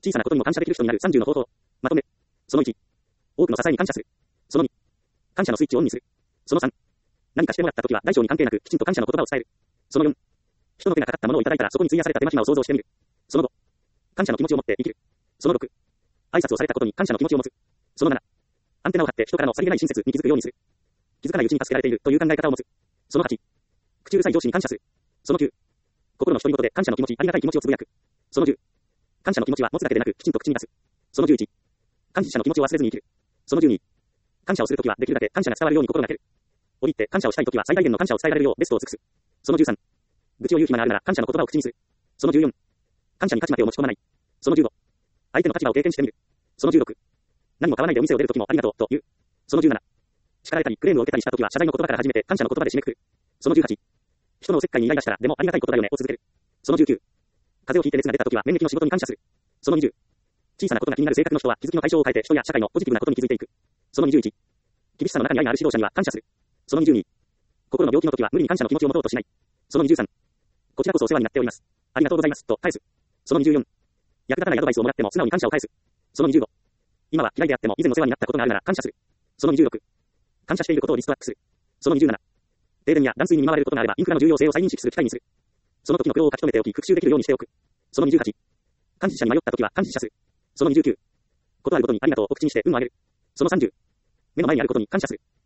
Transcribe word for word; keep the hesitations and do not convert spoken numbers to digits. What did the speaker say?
小さなことにも感謝できる人になるさんじゅうの方法。まとめ。そのいち。多くの支えに感謝する。そのに。感謝のスイッチをオンにする。そのさん。何かしてもらったときは大小に関係なくきちんと感謝の言葉を伝える。そのよん。人の手がかかったものをいただいたらそこに費やされた手間暇を想像してみる。そのご。感謝の気持ちを持って生きる。そのろく。挨拶をされたことに感謝の気持ちを持つ。そのなな。アンテナを張って人からのさりげない親切に気づくようにする。気づかないうちに助けられているという考え方を持つ。そのはち。口うるさい上司に感謝する。そのきゅう。心の独り言で感謝の気持ち、ありがたい気持ちをつぶやく。そのじゅう。感謝の気持ちは持つだけでなくきちんと口に出す。そのじゅういち。感謝の気持ちを忘れずに生きる。そのじゅうに。感謝をするときはできるだけ感謝が伝わるように心がける。折り入って感謝をしたいときは最大限の感謝を伝えられるようベストを尽くす。そのじゅうさん。愚痴を言う暇があるなら感謝の言葉を口にする。そのじゅうよん。感謝に勝ち負けを持ち込まない。そのじゅうご。相手の立場を経験してみる。そのじゅうろく。何も買わないでお店を出るときもありがとうと言う。そのじゅうなな。叱られたりクレームを受けたりしたときは謝罪の言葉から始めて感謝の言葉で締めくくる。そのじゅうはち。人のおせっかいにイライラしたらでもありがたいことだよねを続ける。そのじゅうきゅう。風邪をひいて熱が出たときは免疫の仕事に感謝する。そのにじゅう。小さなことが気になる性格の人は気づきの対象を変えて人や社会のポジティブなことに気づいていく。そのにじゅういち。厳しさの中に愛のある指導者には感謝する。そのにじゅうに。心の病気の時は無理に感謝の気持ちを持とうとしない。そのにじゅうさん。こちらこそお世話になっております。ありがとうございます。と返す。そのにじゅうよん。役立たないアドバイスをもらっても素直に感謝を返す。そのにじゅうご。今は嫌いであっても以前お世話になったことがあるなら感謝する。そのにじゅうろく。感謝していることをリストアップする。そのにじゅうなな。停電や断水に見舞われることがあればインフラの重要性を再認識する機会にする。その時の苦労を書き留めておき復習できるようにしておく。そのにじゅうはち。感謝に迷った時は感謝する。そのにじゅうきゅう。ことあるごとにありがとうを口にして運を上げる。そのさんじゅう。目の前にあることに感謝する。